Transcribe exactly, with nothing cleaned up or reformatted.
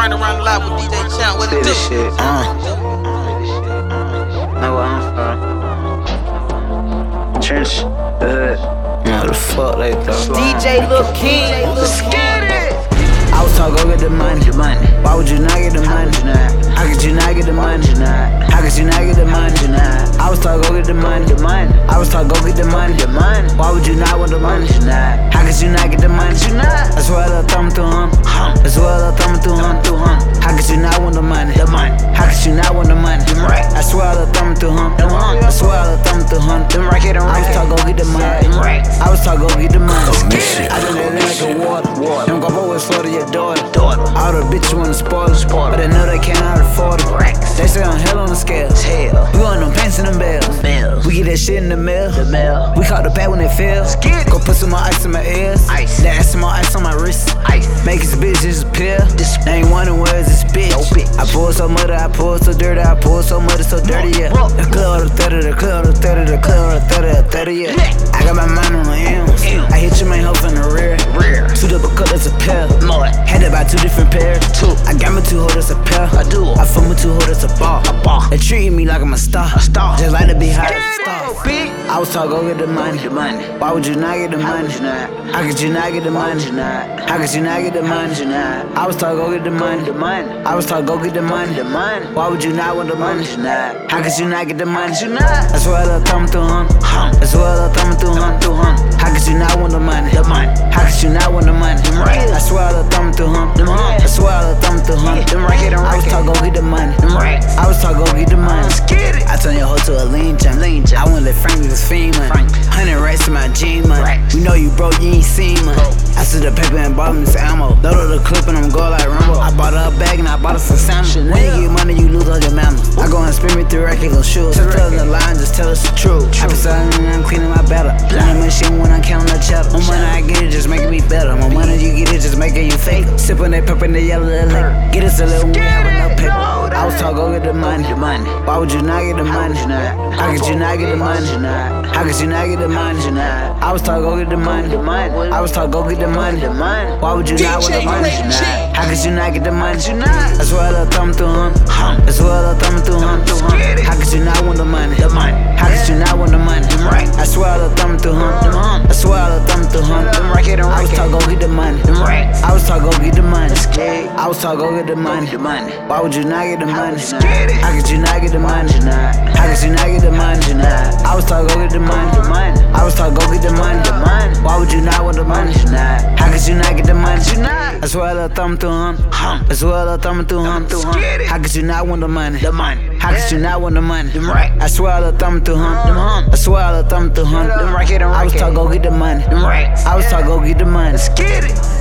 Turn around live with D J Champ. What it do? Shit, uh. Know where I'm from. Trench, the hood. How the fuck they thought? D J Lil King, let's get it. I was taught go get the money. Why would you not get the money? How could you not get the money? How could you not get the money? I was taught go get the money. I was taught go get the money. Why would you not want the money? How could you not get the money? I swear I thumb through him. I swear I thumb through him. How could you not want the money? How could you not want the money? I swear I thumb through him. I swear I thumb through him. I was taught go get the money. I was taught go get the money. I done that like a water. Them go always slaughter your daughter. All the bitches wanna spoil it, but they know they cannot afford it. They say I'm hell on the scale. We want them pants and them bells. We get that shit in the mail. We caught the bag when they fail. Go put some more ice in my ears. They add some more ice on my wrist. Make his bitch disappear. They ain't wondering where is this bitch. I pull so muddy, I pull so dirty, I pull so muddy, so dirty, yeah. The clear on the thirty, the clear on the thirty, the clear on the thirty, the thirty, yeah. I got my mind on the M's. I hit your main hoe from the rear. Two double cut, that's a pair. Had to buy two different pairs. I got my two holders, a pair. I do. I fuck my two holders, a ball. They treating me like I'm a star. Just like to be high as a star. I was taught go get the money. Why would you not get the money? How could you not get the money? How could you not get the money? I was taught go get the money. I was taught go get the money. Why would you not want the money? How could you not get the money? I swear I thumb through him. I swear I thumb through him. How could you not want the money? How could you not want the money? I swear I thumb through him. I swear I thumb through him. I was taught go get the money. I was taught go get the money. I turn your hoe to a lean jump. I wouldn't let Frank get his fiend money. Hundred racks in my jean money. We know you broke, you ain't seen money. I see the paper and bought me some ammo. Loaded the clip and I'm going like Rambo. I bought her a bag and I bought her some salmon. When you get money, you lose all your manners. I go and spin me through regular shoes. Just tell the line, just tell us the truth. I be selling and I'm cleaning my batter. Money machine when I'm counting the cheddar. My money I get it, just making me better. My money you get it, just making you fake. Sipping that pepper and the yellow lick. Get us a little, we have enough paper. I was taught go get the money. Why would you not get the money? How could you not get the money? How could you not get the money? I was taught go get the money. I was taught go get the money. Why would you not want the money? How could you not get the money? I swear I thumb through him. I swear I thumb through him. How could you not want the money? How could you not want the money? I swear I thumb through him. I swear I thumb through him. I was taught go get the money. I was taught go get the money. I was taught go get the money. Why would you not get the money? How could you not get the money? How could you not get the money? I was taught go get the money. I was taught go get the money. Why would you not want the money? How could you not get the money? I swear I thumb through him. I swear I thumb through him. How could you not want the money? How could you not want the money? I swear I thumb through him. I swear I thumb through him. I was taught go get the money. I was taught go get the money.